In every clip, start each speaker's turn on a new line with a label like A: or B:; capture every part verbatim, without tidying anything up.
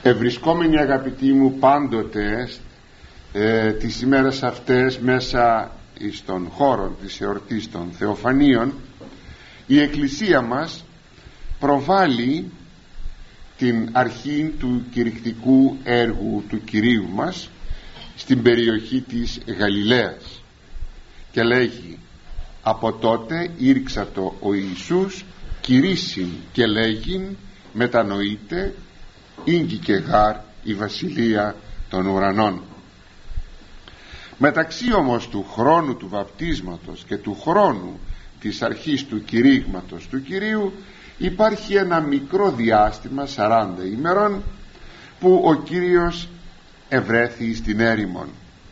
A: Ευρισκόμενοι αγαπητοί μου πάντοτε ε, τις ημέρες αυτές μέσα στον χώρο της εορτής των Θεοφανίων, η Εκκλησία μας προβάλλει την αρχή του κηρυκτικού έργου του Κυρίου μας στην περιοχή της Γαλιλαίας και λέγει: από τότε ήρξατο ο Ιησούς κηρύσσειν και λέγειν μετανοείτε ήγγι και γάρ η βασιλεία των ουρανών. Μεταξύ όμως του χρόνου του βαπτίσματος και του χρόνου της αρχής του κηρύγματος του Κυρίου υπάρχει ένα μικρό διάστημα σαράντα ημερών που ο Κύριος ευρέθη στην έρημον,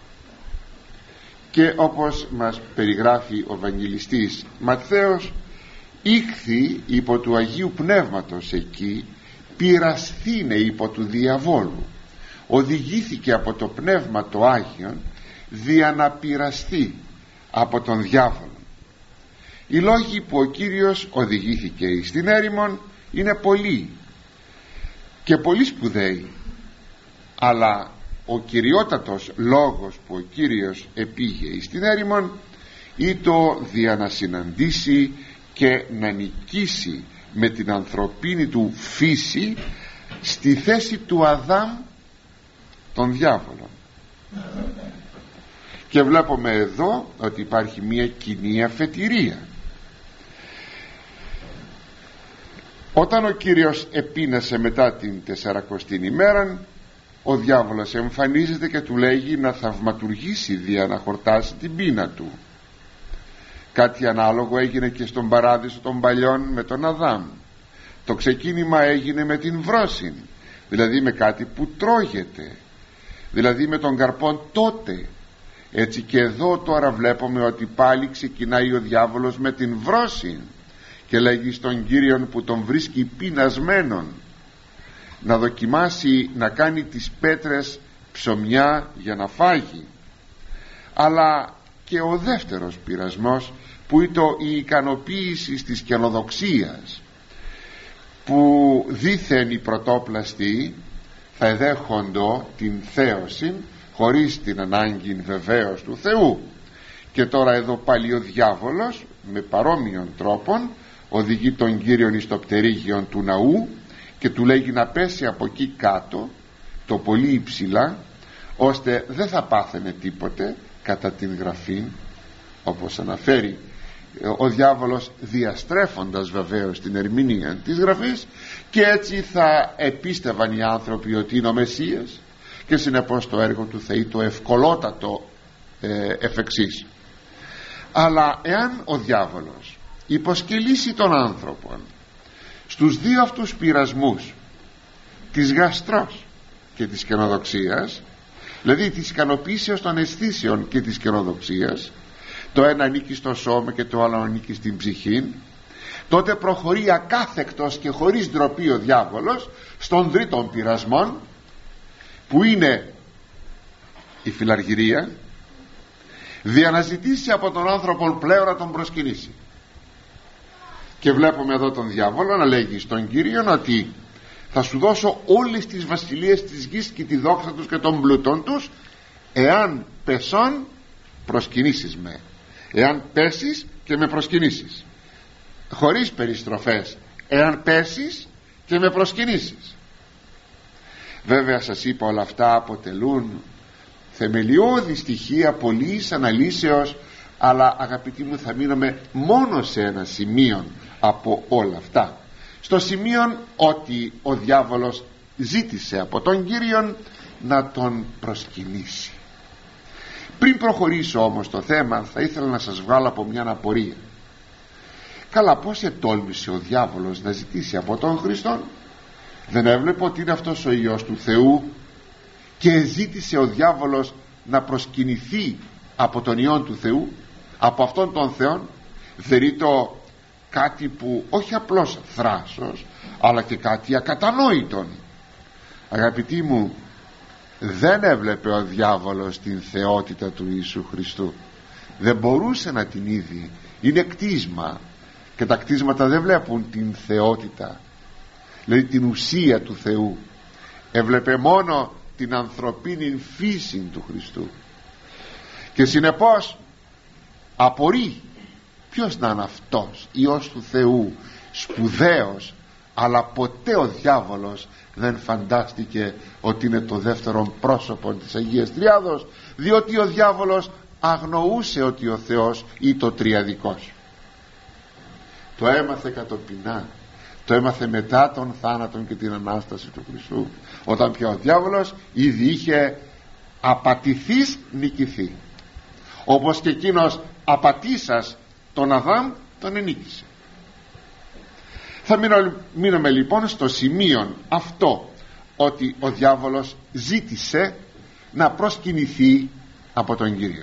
A: και όπως μας περιγράφει ο Ευαγγελιστής Ματθαίος, ήχθη υπό του Αγίου Πνεύματος εκεί, πειρασθήνε υπό του διαβόλου, οδηγήθηκε από το Πνεύμα το Άγιον δια να πειραστεί από τον διάβολο. Οι λόγοι που ο Κύριος οδηγήθηκε στην έρημον είναι πολλοί και πολύ σπουδαίοι, αλλά ο κυριότατος λόγος που ο Κύριος επήγε στην έρημον ήτο δια να συναντήσει και να νικήσει με την ανθρωπίνη του φύση στη θέση του Αδάμ τον διάβολο. Και βλέπουμε εδώ ότι υπάρχει μια κοινή αφετηρία. Όταν ο Κύριος επείνασε μετά την τεσσαρακοστή ημέρα, ο διάβολος εμφανίζεται και του λέγει να θαυματουργήσει δια να χορτάσει την πείνα του. Κάτι ανάλογο έγινε και στον παράδεισο των παλιών με τον Αδάμ. Το ξεκίνημα έγινε με την βρόση, δηλαδή με κάτι που τρώγεται, δηλαδή με τον καρπόν τότε. Έτσι και εδώ τώρα βλέπουμε ότι πάλι ξεκινάει ο διάβολος με την βρώση και λέγει στον Κύριον που τον βρίσκει πεινασμένον να δοκιμάσει να κάνει τις πέτρες ψωμιά για να φάγει. Αλλά και ο δεύτερος πειρασμός που είναι η ικανοποίηση της καινοδοξίας, που δήθεν οι πρωτόπλαστοι θα εδέχοντο την θέωση χωρίς την ανάγκη βεβαίως του Θεού. Και τώρα εδώ πάλι ο διάβολος με παρόμοιον τρόπον οδηγεί τον Κύριον εις το πτερίγιον του ναού και του λέγει να πέσει από εκεί κάτω, το πολύ υψηλά, ώστε δεν θα πάθαινε τίποτε κατά την γραφή, όπως αναφέρει ο διάβολος, διαστρέφοντας βεβαίως την ερμηνεία της γραφής, και έτσι θα επίστευαν οι άνθρωποι ότι είναι ο Μεσσίας και συνεπώς το έργο του Θεού το ευκολότατο ε, εφ' εξής. Αλλά εάν ο διάβολος υποσκελίσει τον άνθρωπον στους δύο αυτούς πειρασμούς της γαστρός και της καινοδοξίας, δηλαδή της ικανοποίησεως των αισθήσεων και της καινοδοξίας, το ένα ανήκει στο σώμα και το άλλο ανήκει στην ψυχή, τότε προχωρεί ακάθεκτος και χωρίς ντροπή ο διάβολος στον τρίτον πειρασμόν, που είναι η φιλαργυρία, δια να ζητήσει από τον άνθρωπο πλέον να τον προσκυνήσει. Και βλέπουμε εδώ τον διάβολο να λέγει στον Κύριον ότι θα σου δώσω όλες τις βασιλείες της γης και τη δόξα τους και των πλούτων τους, εάν πεσόν προσκυνήσεις με, εάν πέσεις και με προσκυνήσεις, χωρίς περιστροφές, εάν πέσεις και με προσκυνήσεις. Βέβαια σας είπα, όλα αυτά αποτελούν θεμελιώδη στοιχεία πολλής αναλύσεως, αλλά αγαπητοί μου θα μείνουμε μόνο σε ένα σημείο από όλα αυτά, στο σημείο ότι ο διάβολος ζήτησε από τον Κύριον να τον προσκυνήσει. Πριν προχωρήσω όμως το θέμα, θα ήθελα να σας βγάλω από μια απορία. Καλά, πώς ετόλμησε ο διάβολος να ζητήσει από τον Χριστόν? Δεν έβλεπε ότι είναι αυτός ο Υιός του Θεού και ζήτησε ο διάβολος να προσκυνηθεί από τον Υιόν του Θεού, από αυτόν τον Θεόν? Δεν είναι το κάτι που όχι απλώς θράσος, αλλά και κάτι ακατανόητον. Αγαπητοί μου, δεν έβλεπε ο διάβολος την θεότητα του Ιησού Χριστού, δεν μπορούσε να την είδει, είναι κτίσμα και τα κτίσματα δεν βλέπουν την θεότητα, δηλαδή την ουσία του Θεού. έβλεπε μόνο την ανθρωπίνη φύση του Χριστού και συνεπώς απορεί ποιος να είναι αυτός Υιός του Θεού, σπουδαίος, αλλά ποτέ ο διάβολος δεν φαντάστηκε ότι είναι το δεύτερο πρόσωπο της Αγίας Τριάδος, διότι ο διάβολος αγνοούσε ότι ο Θεός είναι το τριαδικός. Το έμαθε κατοπινά, το έμαθε μετά τον θάνατον και την Ανάσταση του Χριστού, όταν πια ο διάβολος ήδη είχε απατηθείς νικηθεί, όπως και εκείνος απατήσας τον Αδάμ τον ενίκησε. Θα μείνω, μείνουμε λοιπόν στο σημείο αυτό, ότι ο διάβολος ζήτησε να προσκυνηθεί από τον Κύριο.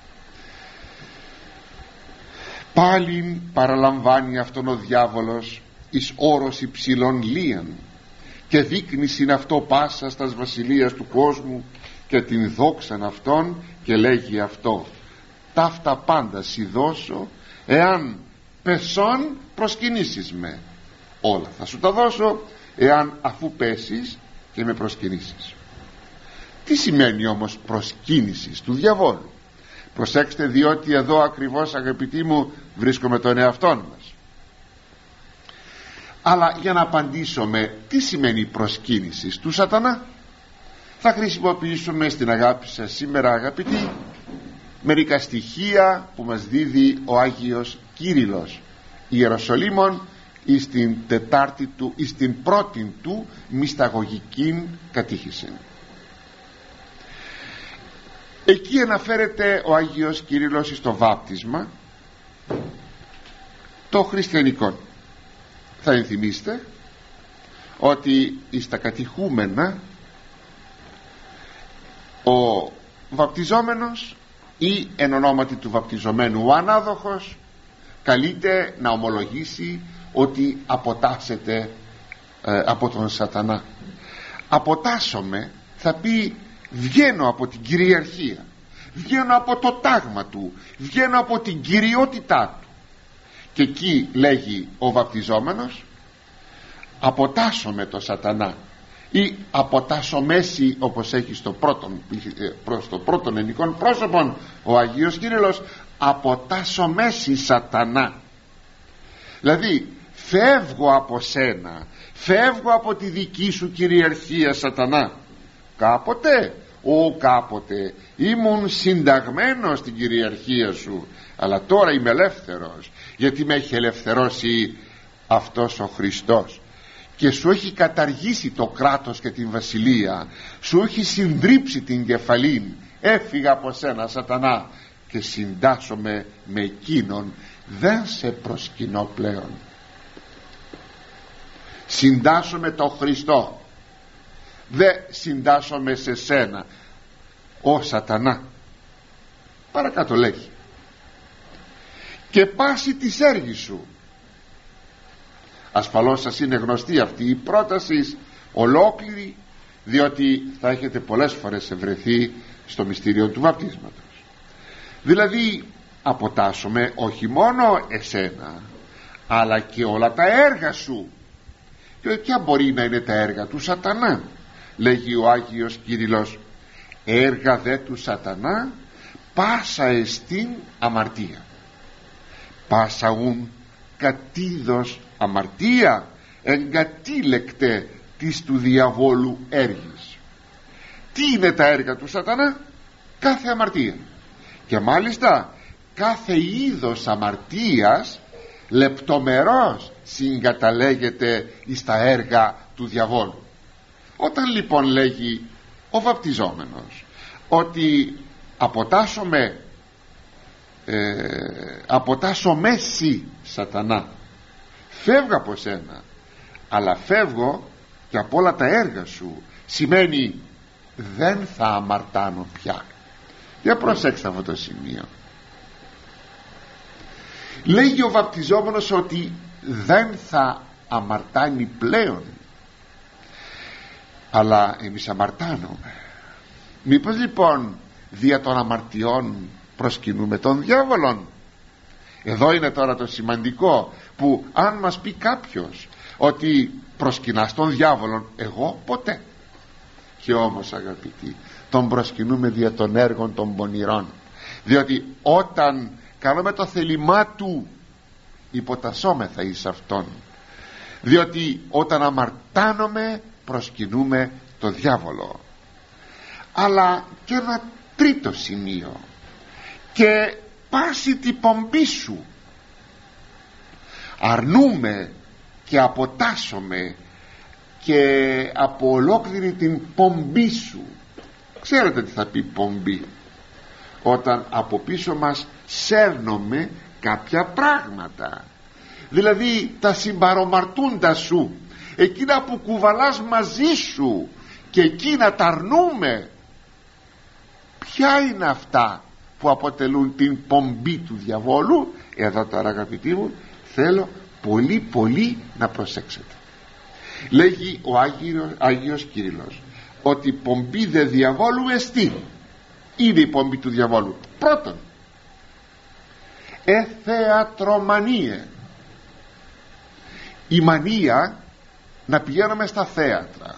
A: Πάλιν παραλαμβάνει αυτόν ο διάβολος εις όρος υψηλών λίαν και δείκνησιν αυτό πάσα στας βασιλείας του κόσμου και την δόξαν αυτόν, και λέγει αυτό: ταύτα πάντα σοι δώσω εάν πεσόν προσκυνήσεις με. Όλα θα σου τα δώσω εάν αφού πέσεις και με προσκυνήσεις. Τι σημαίνει όμως προσκύνησης του διαβόλου? Προσέξτε, διότι εδώ ακριβώς, αγαπητοί μου, βρίσκομαι τον εαυτόν μας. Αλλά για να απαντήσουμε τι σημαίνει προσκύνησης του σατανά, θα χρησιμοποιήσουμε στην αγάπη σας σήμερα, αγαπητοί, μερικά στοιχεία που μας δίδει ο Άγιος Κύριλλος Ιεροσολύμων εις την τετάρτη του, εις την πρώτη του μυσταγωγική κατήχηση. Εκεί αναφέρεται ο Άγιος Κύριλλος στο βάπτισμα το χριστιανικό. Θα ενθυμίστε ότι εις τα κατηχούμενα ο βαπτιζόμενος ή εν ονόματι του βαπτιζομένου ο ανάδοχος καλείται να ομολογήσει ότι αποτάσσεται ε, από τον σατανά. Αποτάσσομαι θα πει βγαίνω από την κυριαρχία, βγαίνω από το τάγμα του, βγαίνω από την κυριότητά του. Και εκεί λέγει ο βαπτιζόμενος, αποτάσσομαι το σατανά, ή αποτάσω μέση, όπως έχει στο πρώτον, προς το πρώτον ενικών πρόσωπον ο Αγίος Κύριλλος, αποτάσω μέση σατανά. Δηλαδή φεύγω από σένα, φεύγω από τη δική σου κυριαρχία σατανά. Κάποτε, ο κάποτε ήμουν συνταγμένος στην κυριαρχία σου, αλλά τώρα είμαι ελεύθερος, γιατί με έχει ελευθερώσει αυτός ο Χριστός και σου έχει καταργήσει το κράτος και την βασιλεία, σου έχει συντρίψει την κεφαλήν. Έφυγα από σένα σατανά και συντάσσομαι με εκείνον, δεν σε προσκυνώ πλέον, συντάσσομαι το Χριστό, δεν συντάσσομαι σε σένα ο σατανά. Παρακάτω λέγει, και πάση της έργης σου. Ασφαλώς σας είναι γνωστή αυτή η πρόταση ολόκληρη, διότι θα έχετε πολλές φορές ευρεθεί στο μυστήριο του βαπτίσματος. Δηλαδή αποτάσσομαι όχι μόνο εσένα, αλλά και όλα τα έργα σου. Και ποια μπορεί να είναι τα έργα του σατανά? Λέγει ο Άγιος Κύριλλος, έργα δε του σατανά πάσα εστίν αμαρτία, πάσα ουν κατίδος αμαρτία εγκατήλεκτε της του διαβόλου έργης. Τι είναι τα έργα του σατανά? Κάθε αμαρτία, και μάλιστα κάθε είδος αμαρτίας λεπτομερώς συγκαταλέγεται εις τα έργα του διαβόλου. Όταν λοιπόν λέγει ο βαπτιζόμενος ότι αποτάσσομαι ε, αποτάσσω μέση σατανά, φεύγω από σένα, αλλά φεύγω και από όλα τα έργα σου, σημαίνει δεν θα αμαρτάνω πια. Για προσέξτε αυτό το σημείο. Λέγει ο βαπτιζόμενος ότι δεν θα αμαρτάνει πλέον, αλλά εμείς αμαρτάνουμε. Μήπως λοιπόν δια των αμαρτιών προσκυνούμε τον διάβολον? Εδώ είναι τώρα το σημαντικό, που αν μας πει κάποιος ότι προσκυνάς τον διάβολον, εγώ ποτέ, Και όμως αγαπητοί, τον προσκυνούμε δια των έργων των πονηρών, διότι όταν κάνουμε το θέλημά του υποτασσόμεθα εις αυτόν, διότι όταν αμαρτάνομαι προσκυνούμε το διάβολο. Αλλά και ένα τρίτο σημείο, και πάση την πομπή σου αρνούμε και αποτάσσομαι και από ολόκληρη την πομπή σου. Ξέρετε τι θα πει πομπή? Όταν από πίσω μας σέρνουμε κάποια πράγματα, δηλαδή τα συμπαρομαρτούντα σου, εκείνα που κουβαλάς μαζί σου, και εκείνα τα αρνούμε. Ποια είναι αυτά που αποτελούν την πομπή του διαβόλου? Εδώ τώρα, αγαπητοί μου, θέλω πολύ πολύ να προσέξετε. Λέγει ο Άγιος, Άγιος Κύριλλος ότι πομπή δε διαβόλου εστί. Είναι η πομπή του διαβόλου. Πρώτον, εθεατρομανίε, η μανία να πηγαίνουμε στα θέατρα.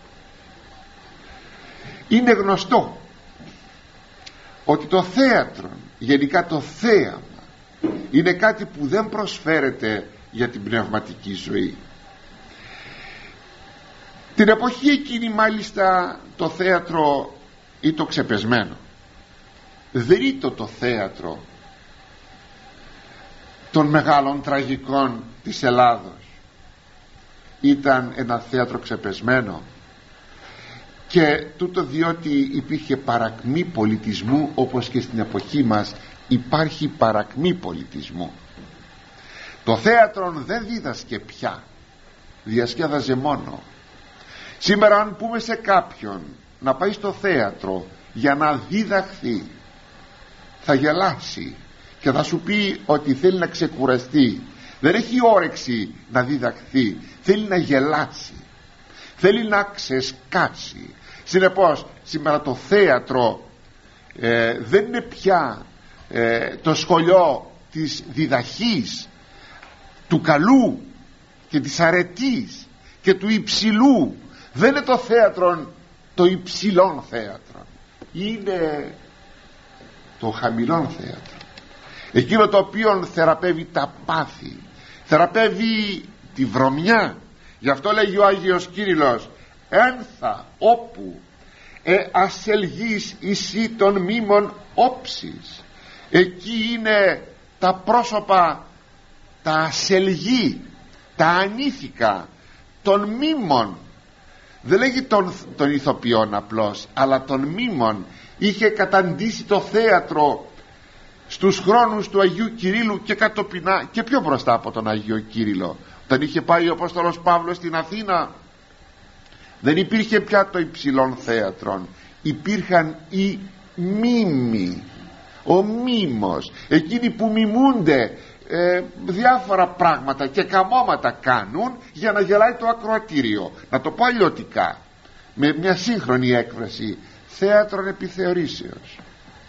A: Είναι γνωστό ότι το θέατρο, γενικά το θέαμα, είναι κάτι που δεν προσφέρεται για την πνευματική ζωή. Την εποχή εκείνη μάλιστα το θέατρο ήταν το ξεπεσμένο. Δεν ήταν το θέατρο των μεγάλων τραγικών της Ελλάδος. Ήταν ένα θέατρο ξεπεσμένο, και τούτο διότι υπήρχε παρακμή πολιτισμού, όπως και στην εποχή μας υπάρχει παρακμή πολιτισμού. Το θέατρο δεν δίδασκε πια, διασκέδαζε μόνο. Σήμερα αν πούμε σε κάποιον να πάει στο θέατρο για να διδαχθεί, θα γελάσει και θα σου πει ότι θέλει να ξεκουραστεί. Δεν έχει όρεξη να διδαχθεί, θέλει να γελάσει, θέλει να ξεσκάσει. Συνεπώς σήμερα το θέατρο ε, δεν είναι πια ε, το σχολείο της διδαχής, του καλού και της αρετής και του υψηλού. Δεν είναι το θέατρο το υψηλόν θέατρο, είναι το χαμηλόν θέατρο, εκείνο το οποίο θεραπεύει τα πάθη, θεραπεύει τη βρωμιά. Γι' αυτό λέγει ο Άγιος Κύριλλος, ένθα όπου ε, ασελγείς εσύ των μήμων όψης. Εκεί είναι τα πρόσωπα, τα ασελγή, τα ανήθικα των μήμων. Δεν λέγει των, των ηθοποιών απλώς, αλλά των μήμων. Είχε καταντήσει το θέατρο στους χρόνους του Αγίου Κυρίλλου και κατοπινά και πιο μπροστά από τον Άγιο Κύριλλο. Όταν είχε πάει ο Απόστολος Παύλος στην Αθήνα, δεν υπήρχε πια το υψηλόν θέατρο, υπήρχαν οι μήμοι, ο μήμος, εκείνοι που μιμούνται ε, διάφορα πράγματα και καμώματα κάνουν για να γελάει το ακροατήριο. Να το πω αλλιώτικα, με μια σύγχρονη έκφραση, θέατρον επιθεωρήσεως,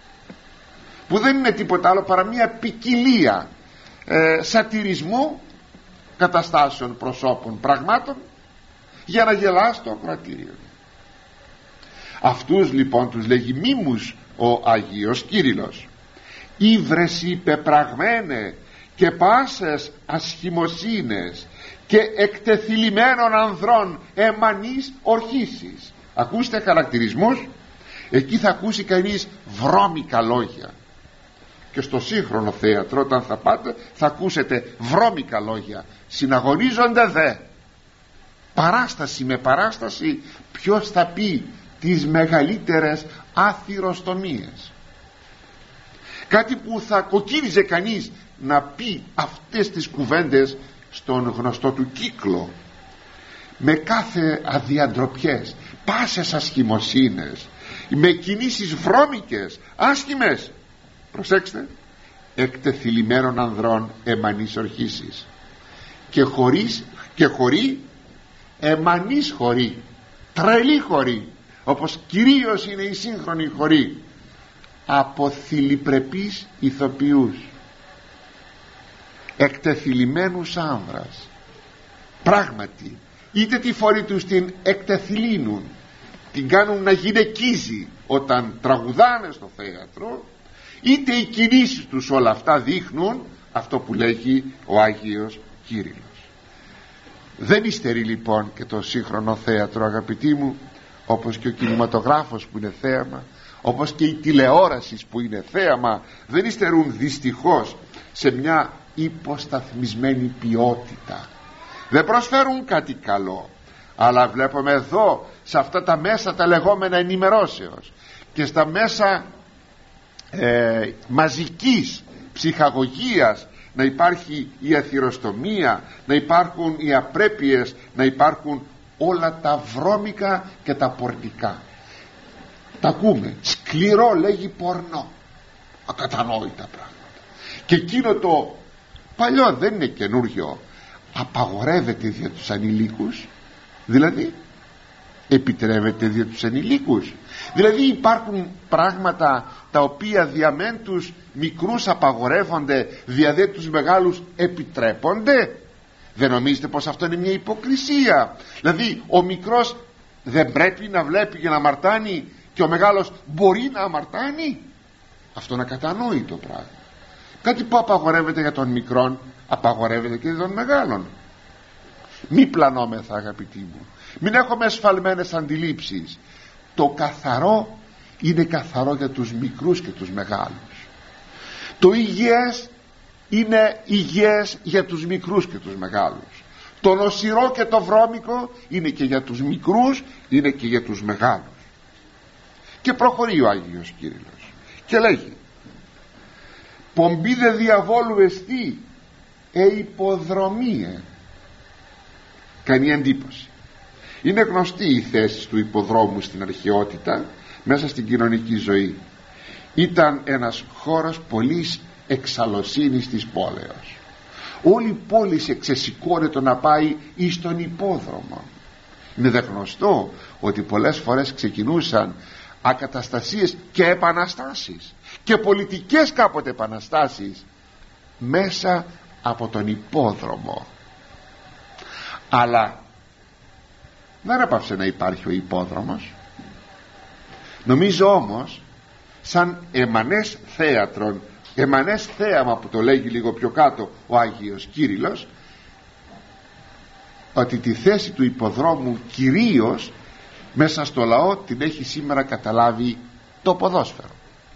A: που δεν είναι τίποτα άλλο παρά μια ποικιλία ε, σατυρισμού καταστάσεων, προσώπων, πραγμάτων για να γελάσει το ακροατήριο. Αυτούς λοιπόν τους λέγει μήμους ο Άγιος Κύριλλος. Ήβρεση πεπραγμένε και πάσες ασχημοσύνες και εκτεθυλιμένων ανδρών εμανής ορχήσεις. Ακούστε χαρακτηρισμούς. Εκεί θα ακούσει κανείς βρώμικα λόγια, και στο σύγχρονο θέατρο όταν θα πάτε θα ακούσετε βρώμικα λόγια. Συναγωνίζονται δε, παράσταση με παράσταση, ποιος θα πει τις μεγαλύτερες άθυροστομίες. Κάτι που θα κοκκίνιζε κανείς να πει αυτές τις κουβέντες στον γνωστό του κύκλο, με κάθε αδιαντροπιές, πάσες ασχημοσύνες, με κινήσεις βρώμικες, άσχημες. Προσέξτε, εκτεθυλιμένων ανδρών εμανής ορχήσεις, και χωρίς και χωρί εμανής χωρί, τρελή χωρί, όπως κυρίως είναι η σύγχρονη χωρί, από θηλυπρεπείς ηθοποιούς, εκτεθυλιμένους άνδρας. Πράγματι είτε τη φορή τους την εκτεθυλίνουν, την κάνουν να γυναικίζει όταν τραγουδάνε στο θέατρο, είτε οι κινήσεις τους όλα αυτά δείχνουν αυτό που λέγει ο Άγιος Κύριλλος. Δεν υστερεί λοιπόν και το σύγχρονο θέατρο, αγαπητοί μου, όπως και ο κινηματογράφος που είναι θέαμα, όπως και η τηλεόραση που είναι θέαμα, δεν υστερούν δυστυχώς σε μια υποσταθμισμένη ποιότητα. Δεν προσφέρουν κάτι καλό, αλλά βλέπουμε εδώ σε αυτά τα μέσα τα λεγόμενα ενημερώσεως και στα μέσα ε, μαζικής ψυχαγωγίας να υπάρχει η αθυροστομία, να υπάρχουν οι απρέπειες, να υπάρχουν όλα τα βρώμικα και τα πορνικά. Τα ακούμε, σκληρό λέγει πορνό, ακατανόητα πράγματα. Και εκείνο το παλιό δεν είναι καινούριο, απαγορεύεται δια τους ανηλίκους, δηλαδή επιτρέπεται δια τους ανηλίκους. Δηλαδή υπάρχουν πράγματα τα οποία δια μεν τους μικρούς απαγορεύονται, δια δε τους μεγάλους επιτρέπονται. Δεν νομίζετε πως αυτό είναι μια υποκρισία? Δηλαδή ο μικρός δεν πρέπει να βλέπει και να αμαρτάνει και ο μεγάλος μπορεί να αμαρτάνει? Αυτό είναι ακατανόητο πράγμα. Κάτι που απαγορεύεται για τον μικρόν απαγορεύεται και για τον μεγάλον. Μη πλανόμεθα, αγαπητοί μου, μην έχουμε εσφαλμένες αντιλήψεις. Το καθαρό είναι καθαρό για τους μικρούς και τους μεγάλους. Το υγιές είναι υγιές για τους μικρούς και τους μεγάλους. Το νοσηρό και το βρώμικο είναι και για τους μικρούς, είναι και για τους μεγάλους. Και προχωρεί ο Άγιος Κύριλλος και λέγει: πομπή δε διαβόλου εστί ε υποδρομίε. Κάνει εντύπωση. Είναι γνωστή η θέση του υποδρόμου στην αρχαιότητα, μέσα στην κοινωνική ζωή. Ήταν ένας χώρος πολλής εξαλωσύνης της πόλεως. Όλη η πόλη εξεσηκώνεται να πάει εις τον υπόδρομο. Είναι δε γνωστό ότι πολλές φορές ξεκινούσαν ακαταστασίες και επαναστάσεις και πολιτικές κάποτε επαναστάσεις μέσα από τον υπόδρομο. Αλλά δεν έπαψε να υπάρχει ο υπόδρομος. Νομίζω όμως σαν εμανές θέατρον, εμανές θέαμα που το λέγει λίγο πιο κάτω ο Άγιος Κύριλλος, ότι τη θέση του υποδρόμου κυρίως μέσα στο λαό την έχει σήμερα καταλάβει το ποδόσφαιρο.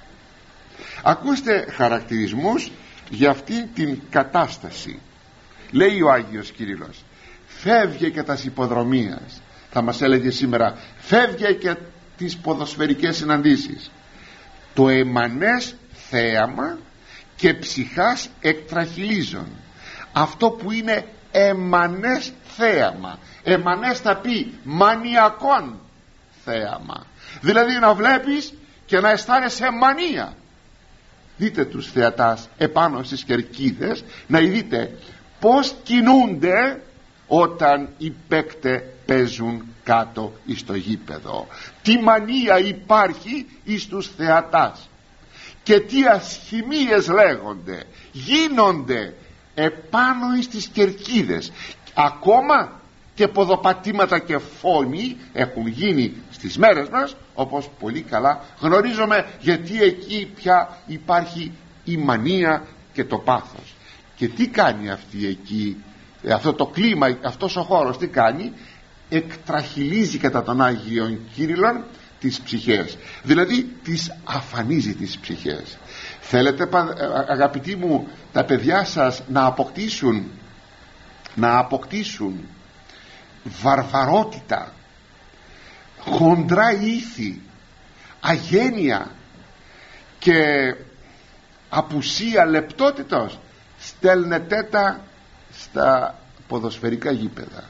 A: Ακούστε χαρακτηρισμούς για αυτή την κατάσταση. Λέει ο Άγιος Κύριλλος: φεύγε και τας υποδρομίας. Θα μας έλεγε σήμερα: φεύγε και τις ποδοσφαιρικές συναντήσεις. Το εμανές θέαμα και ψυχάς εκτραχυλίζων. Αυτό που είναι εμανές θέαμα, εμανές θα πει μανιακόν θέαμα, δηλαδή να βλέπεις και να αισθάνεσαι μανία. Δείτε τους θεατάς επάνω στις κερκίδες, να δείτε πως κινούνται όταν οι παίκτες παίζουν κάτω εις το γήπεδο. Τι μανία υπάρχει εις τους θεατάς και τι ασχημίες λέγονται, γίνονται επάνω εις τις κερκίδες. Ακόμα και ποδοπατήματα και φόνοι έχουν γίνει στις μέρες μας, όπως πολύ καλά γνωρίζουμε, γιατί εκεί πια υπάρχει η μανία και το πάθος. Και τι κάνει αυτή εκεί, αυτό το κλίμα, αυτός ο χώρος τι κάνει? Εκτραχυλίζει κατά τον Άγιον Κύριλλον τις ψυχές, δηλαδή τις αφανίζει τις ψυχές. Θέλετε, αγαπητοί μου, τα παιδιά σας να αποκτήσουν να αποκτήσουν βαρβαρότητα, χοντρά ήθη, αγένεια και απουσία λεπτότητος? Στέλνετε τα στα ποδοσφαιρικά γήπεδα.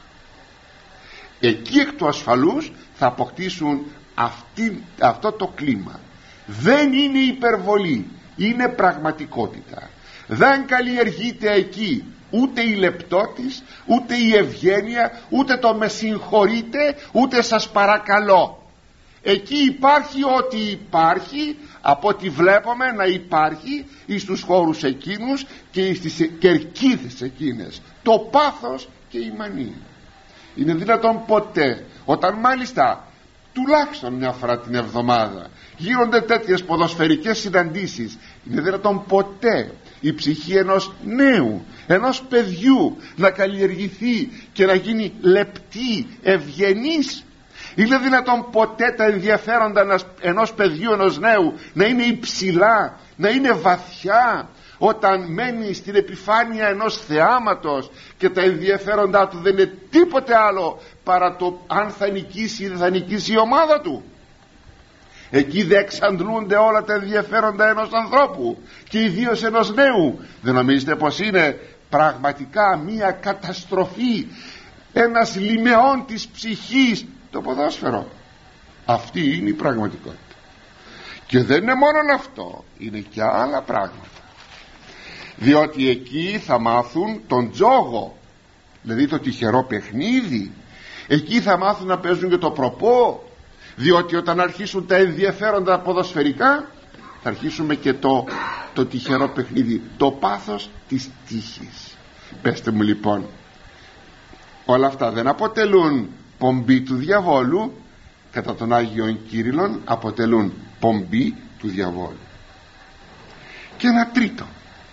A: Εκεί εκ του ασφαλούς θα αποκτήσουν αυτή, αυτό το κλίμα. Δεν είναι υπερβολή, είναι πραγματικότητα. Δεν καλλιεργείται εκεί ούτε η λεπτότης, ούτε η ευγένεια, ούτε το με συγχωρείτε, ούτε σας παρακαλώ. Εκεί υπάρχει ό,τι υπάρχει, από ό,τι βλέπουμε να υπάρχει εις τους χώρους εκείνους και στις κερκίδες εκείνες, το πάθος και η μανία. Είναι δυνατόν ποτέ, όταν μάλιστα τουλάχιστον μια φορά την εβδομάδα γίνονται τέτοιες ποδοσφαιρικές συναντήσεις. Είναι δυνατόν ποτέ η ψυχή ενός νέου, ενός παιδιού να καλλιεργηθεί και να γίνει λεπτή, ευγενής? Είναι δυνατόν ποτέ τα ενδιαφέροντα ενός παιδιού, ενός νέου να είναι υψηλά, να είναι βαθιά, όταν μένει στην επιφάνεια ενός θεάματος και τα ενδιαφέροντά του δεν είναι τίποτε άλλο παρά το αν θα νικήσει ή δεν θα νικήσει η ομάδα του? Εκεί δεν εξαντλούνται όλα τα ενδιαφέροντα ενός ανθρώπου και ιδίως ενός νέου. Δεν νομίζετε πως είναι πραγματικά μία καταστροφή, ένας λιμεών της ψυχής το ποδόσφαιρο? Αυτή είναι η πραγματικότητα. Και δεν είναι μόνο αυτό, είναι και άλλα πράγματα. Διότι εκεί θα μάθουν τον τζόγο, δηλαδή το τυχερό παιχνίδι. Εκεί θα μάθουν να παίζουν και το προπό. Διότι όταν αρχίσουν τα ενδιαφέροντα ποδοσφαιρικά, θα αρχίσουμε και το, το τυχερό παιχνίδι, το πάθος της τύχης. Πέστε μου λοιπόν, όλα αυτά δεν αποτελούν πομπή του διαβόλου? Κατά τον Άγιον Κύριλλον αποτελούν πομπή του διαβόλου. Και ένα τρίτο,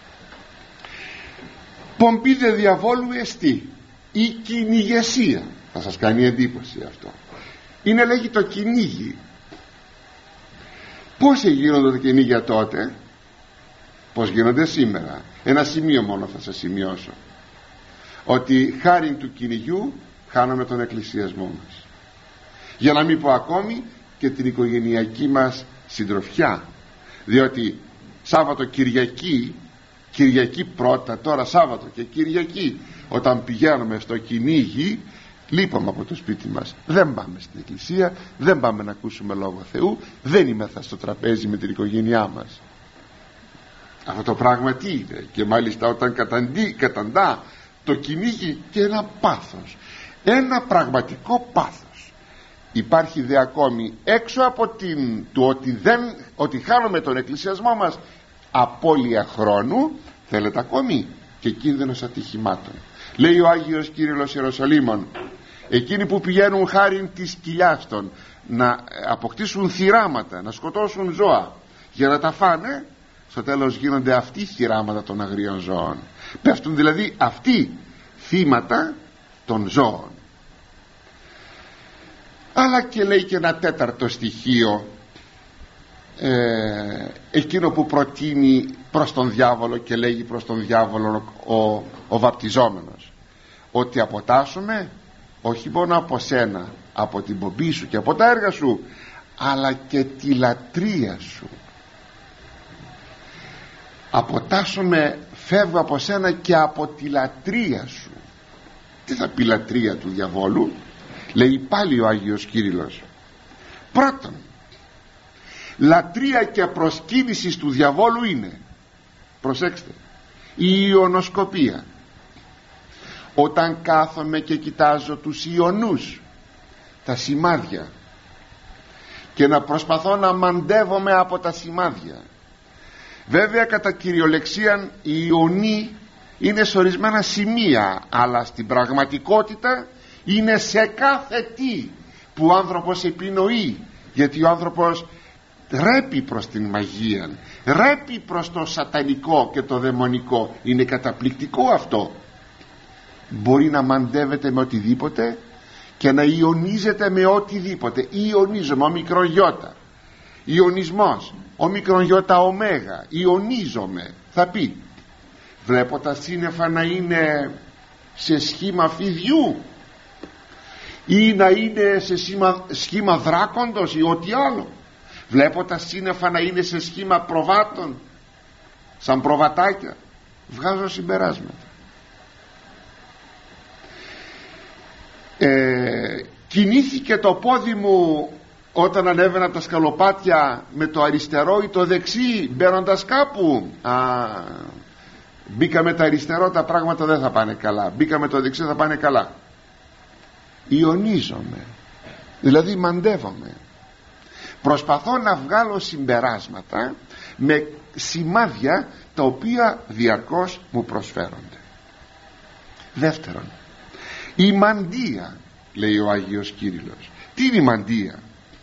A: πομπή δε διαβόλου εστί η κυνηγεσία. Θα σας κάνει εντύπωση αυτό. Είναι, λέγει, το κυνήγι. Πώς γίνονται τα κυνήγια τότε? Πώς γίνονται σήμερα? Ένα σημείο μόνο θα σας σημειώσω, ότι χάριν του κυνηγιού χάνουμε τον εκκλησιασμό μας, για να μην πω ακόμη και την οικογενειακή μας συντροφιά. Διότι Σάββατο Κυριακή, Κυριακή πρώτα, τώρα Σάββατο και Κυριακή, όταν πηγαίνουμε στο κυνήγι, λείπαμε από το σπίτι μας, δεν πάμε στην εκκλησία, δεν πάμε να ακούσουμε λόγο Θεού, δεν είμεθα στο τραπέζι με την οικογένειά μας. Αυτό το πράγμα τι είναι? Και μάλιστα όταν καταντεί, καταντά το κυνήγι και ένα πάθος, ένα πραγματικό πάθος. Υπάρχει δε ακόμη έξω από την, του ότι, δεν, ότι χάνουμε τον εκκλησιασμό μας, απώλεια χρόνου, θέλετε ακόμη και κίνδυνος ατυχημάτων. Λέει ο Άγιος Κύριλλος Ιεροσολύμων, εκείνοι που πηγαίνουν χάριν της κοιλιάς των να αποκτήσουν θυράματα, να σκοτώσουν ζώα για να τα φάνε, στο τέλος γίνονται αυτοί θυράματα των αγρίων ζώων. Πέφτουν δηλαδή αυτοί θύματα των ζώων. Αλλά και λέει και ένα τέταρτο στοιχείο, ε, εκείνο που προτείνει προς τον διάβολο και λέγει προς τον διάβολο ο, ο, ο βαπτιζόμενος, ότι αποτάσσουμε όχι μόνο από σένα, από την πομπή σου και από τα έργα σου, αλλά και τη λατρεία σου. Αποτάσσομαι, φεύγω από σένα και από τη λατρεία σου. Τι θα πει λατρεία του διαβόλου? Λέει πάλι ο Άγιος Κύριλλος, πρώτον, λατρεία και προσκύνηση του διαβόλου είναι, προσέξτε, η ιωνοσκοπία. Όταν κάθομαι και κοιτάζω τους ιονούς, τα σημάδια, και να προσπαθώ να μαντεύομαι από τα σημάδια. Βέβαια κατά κυριολεξίαν οι ιονοί είναι σε ορισμένα σημεία, αλλά στην πραγματικότητα είναι σε κάθε τι που ο άνθρωπος επινοεί, γιατί ο άνθρωπος ρέπει προς την μαγεία, ρέπει προς το σατανικό και το δαιμονικό. Είναι καταπληκτικό αυτό. Μπορεί να μαντεύεται με οτιδήποτε και να ιονίζεται με οτιδήποτε. Ιονίζομαι, ο μικρογιώτα, ιονισμός, ο μικρογιώτα ωμέγα, ιονίζομαι. Θα πει, βλέπω τα σύννεφα να είναι σε σχήμα φιδιού ή να είναι σε σχήμα, σχήμα δράκοντος ή ό,τι άλλο. Βλέπω τα σύννεφα να είναι σε σχήμα προβάτων, σαν προβατάκια. Βγάζω συμπεράσματα. ε, κινήθηκε το πόδι μου όταν ανέβαινα από τα σκαλοπάτια με το αριστερό ή το δεξί μπαίνοντας κάπου? Α, μπήκα με το αριστερό, τα πράγματα δεν θα πάνε καλά. Μπήκα με το δεξί, θα πάνε καλά. Ιονίζομαι, δηλαδή μαντεύομαι. Προσπαθώ να βγάλω συμπεράσματα με σημάδια τα οποία διαρκώς μου προσφέρονται. Δεύτερον, η μαντεία, λέει ο Άγιος Κύριλλος. Τι είναι η μαντεία?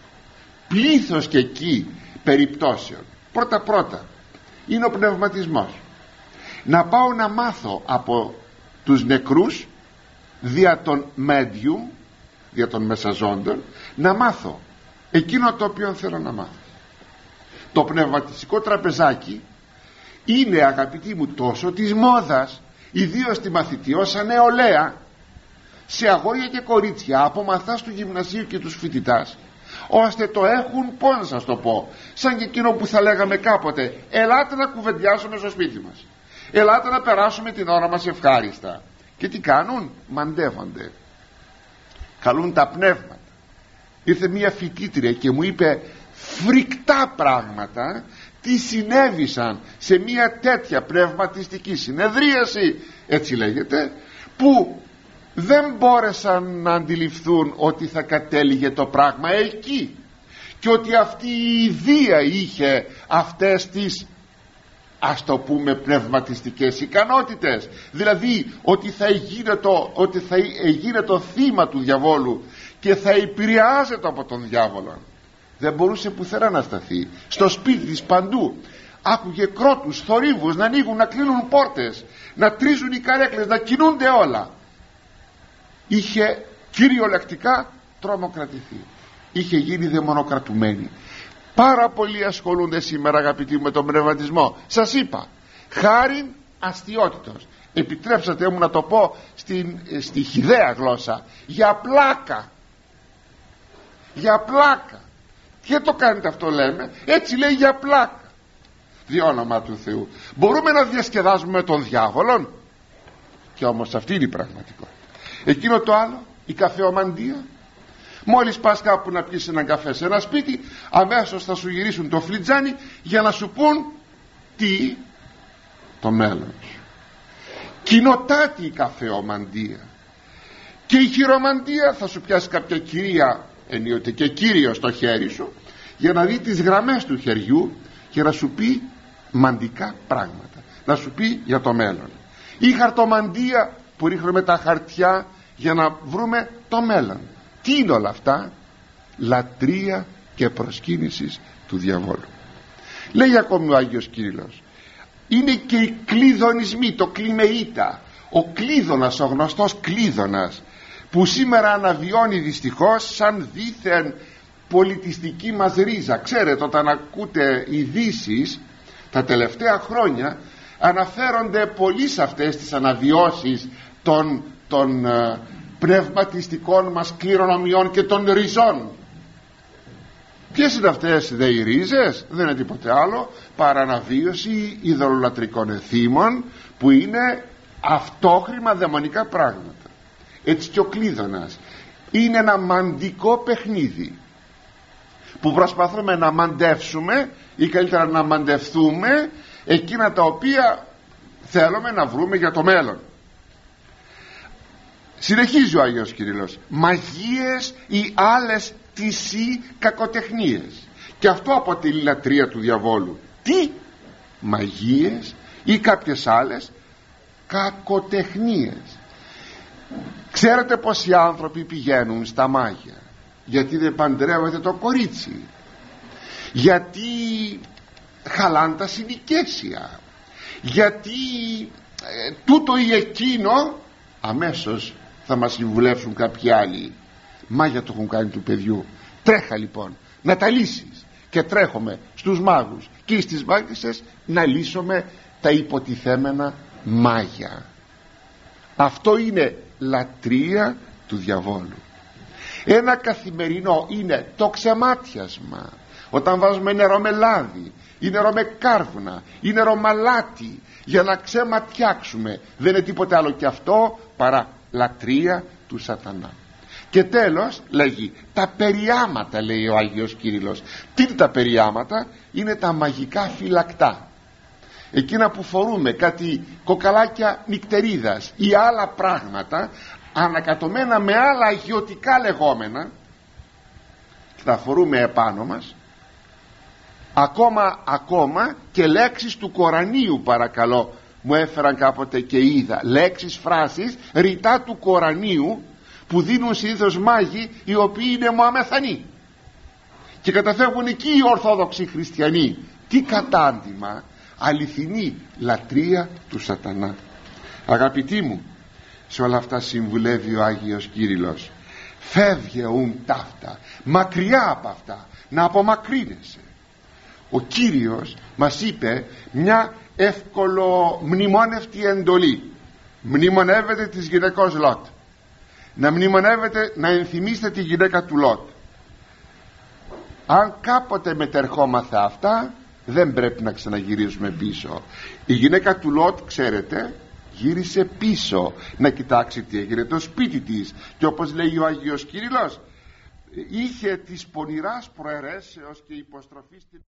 A: πλήθος και εκεί περιπτώσεων. Πρώτα πρώτα είναι ο πνευματισμός. Να πάω να μάθω από τους νεκρούς δια των medium, δια των μεσαζόντων, να μάθω εκείνο το οποίο θέλω να μάθω. Το πνευματιστικό τραπεζάκι είναι, αγαπητοί μου, τόσο της μόδας, ιδίως στη μαθητιό σαν νεολαία, σε αγόρια και κορίτσια, από μαθάς του γυμνασίου και τους φοιτητάς, ώστε το έχουν, πώς να σας το πω, σαν και εκείνο που θα λέγαμε κάποτε, ελάτε να κουβεντιάσουμε στο σπίτι μας, ελάτε να περάσουμε την ώρα μας ευχάριστα. Και τι κάνουν? Μαντεύονται, καλούν τα πνεύματα. Ήρθε μια φοιτήτρια και μου είπε φρικτά πράγματα τι συνέβησαν σε μια τέτοια πνευματιστική συνεδρίαση, έτσι λέγεται, που δεν μπόρεσαν να αντιληφθούν ότι θα κατέληγε το πράγμα εκεί, και ότι αυτή η ιδέα είχε αυτές τις, ας το πούμε, πνευματιστικές ικανότητες, δηλαδή ότι θα γίνεται, ότι θα γίνεται θύμα του διαβόλου και θα επηρεάζεται από τον διάβολο. Δεν μπορούσε πουθενά να σταθεί. Στο σπίτι της παντού άκουγε κρότους, θορύβους να ανοίγουν, να κλείνουν πόρτες, να τρίζουν οι καρέκλες, να κινούνται όλα. Είχε κυριολεκτικά τρομοκρατηθεί, είχε γίνει δαιμονοκρατουμένη. Πάρα πολλοί ασχολούνται σήμερα, αγαπητοί μου, με τον πνευματισμό. Σας είπα, χάριν αστιότητος, επιτρέψατε μου να το πω στην, στη χυδαία γλώσσα, για πλάκα, για πλάκα. Και το κάνετε αυτό, λέμε, έτσι λέει, για πλάκα. Δι' όνομα του Θεού, μπορούμε να διασκεδάζουμε τον διάβολον? Και όμως αυτή είναι η πραγματικότητα. Εκείνο το άλλο, η καφεομαντία, μόλις πας κάπου να πιεις έναν καφέ σε ένα σπίτι, αμέσως θα σου γυρίσουν το φλιτζάνι για να σου πούν τι? Το μέλλον σου. Κοινοτάτη η καφεομαντία. Και η χειρομαντία, θα σου πιάσει κάποια κυρία, ενίοτε και κύριο, στο χέρι σου, για να δει τις γραμμές του χεριού και να σου πει μαντικά πράγματα, να σου πει για το μέλλον. Η χαρτομαντία, που ρίχνουμε τα χαρτιά για να βρούμε το μέλλον. Τι είναι όλα αυτά? Λατρεία και προσκύνηση του διαβόλου. Λέει ακόμη ο Άγιος Κύριλλος, είναι και οι κλειδονισμοί, το κλιμεΐτα, ο κλείδωνας, ο γνωστός κλείδωνας, που σήμερα αναβιώνει δυστυχώς σαν δήθεν πολιτιστική μας ρίζα. Ξέρετε, όταν ακούτε ειδήσεις τα τελευταία χρόνια, αναφέρονται πολύ σε αυτές τις αναβιώσεις των, των uh, πνευματιστικών μας κληρονομιών και των ριζών. Ποιες είναι αυτές δε οι ρίζες? Δεν είναι τίποτε άλλο παρά αναβίωση ειδωλολατρικών εθήμων, που είναι αυτόχρημα δαιμονικά πράγματα. Έτσι και ο κλείδωνας είναι ένα μαντικό παιχνίδι που προσπαθούμε να μαντεύσουμε, ή καλύτερα να μαντευθούμε εκείνα τα οποία θέλουμε να βρούμε για το μέλλον. Συνεχίζει ο Άγιος Κύριλλος, μαγείες ή άλλες τυσί κακοτεχνίες, και αυτό αποτελεί λατρεία του διαβόλου. Τι? Μαγείες ή κάποιες άλλες κακοτεχνίες. Ξέρετε πως οι άνθρωποι πηγαίνουν στα μάγια? Γιατί δεν παντρεύεται το κορίτσι, γιατί χαλάν τα συνοικέσια, γιατί ε, τούτο ή εκείνο. Αμέσως θα μας συμβουλεύσουν κάποιοι άλλοι, μάγια το έχουν κάνει του παιδιού. Τρέχα λοιπόν να τα λύσεις. Και τρέχουμε στους μάγους και στις μάγισσες να λύσουμε τα υποτιθέμενα μάγια. Αυτό είναι λατρεία του διαβόλου. Ένα καθημερινό είναι το ξεμάτιασμα, όταν βάζουμε νερό με λάδι ή νερό με κάρβουνα ή νερό μαλάτι για να ξεματιάξουμε. Δεν είναι τίποτε άλλο και αυτό παρά λατρεία του σατανά. Και τέλος λέγει τα περιάματα, λέει ο Άγιος Κύριλλος. Τι είναι τα περιάματα? Είναι τα μαγικά φυλακτά, εκείνα που φορούμε, κάτι κοκαλάκια νυκτερίδας ή άλλα πράγματα ανακατωμένα με άλλα αγιωτικά λεγόμενα, και τα φορούμε επάνω μας. Ακόμα, ακόμα και λέξεις του Κορανίου, παρακαλώ, μου έφεραν κάποτε και είδα λέξεις, φράσεις ρητά του Κορανίου που δίνουν συνήθως μάγοι οι οποίοι είναι μωαμεθανοί, και καταφεύγουν εκεί οι Ορθόδοξοι χριστιανοί. Τι κατάντημα! Αληθινή λατρεία του σατανά. Αγαπητοί μου, σε όλα αυτά συμβουλεύει ο Άγιος Κύριλλος. Φεύγε ουν ταύτα, μακριά από αυτά, να απομακρύνεσαι. Ο Κύριος μας είπε μια εύκολο μνημόνευτη εντολή. Μνημονεύετε της γυναικός Λότ. Να μνημονεύετε, να ενθυμίστε τη γυναίκα του Λότ. Αν κάποτε μετερχόμαθα αυτά, δεν πρέπει να ξαναγυρίσουμε πίσω. Η γυναίκα του Λότ, ξέρετε, γύρισε πίσω να κοιτάξει τι έγινε το σπίτι της, και όπως λέει ο Άγιος Κύριλλος, είχε της πονηράς προαιρέσεως και υποστροφής